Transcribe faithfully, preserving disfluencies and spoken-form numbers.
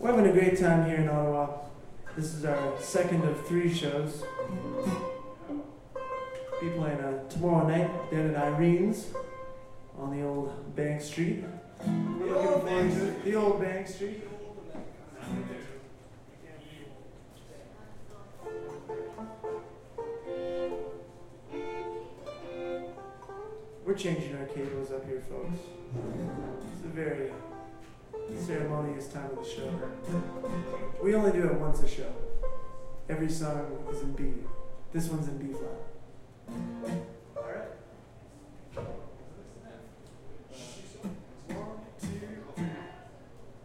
We're having a great time here in Ottawa. This is our second of three shows. Be playing uh, tomorrow night down at Irene's on the old Bank Street. The old Bank Street. The old Bank Street. We're changing our cables up here, folks. It's a very ceremonious time of the show. We only do it once a show. Every song is in B. This one's in B flat. Alright.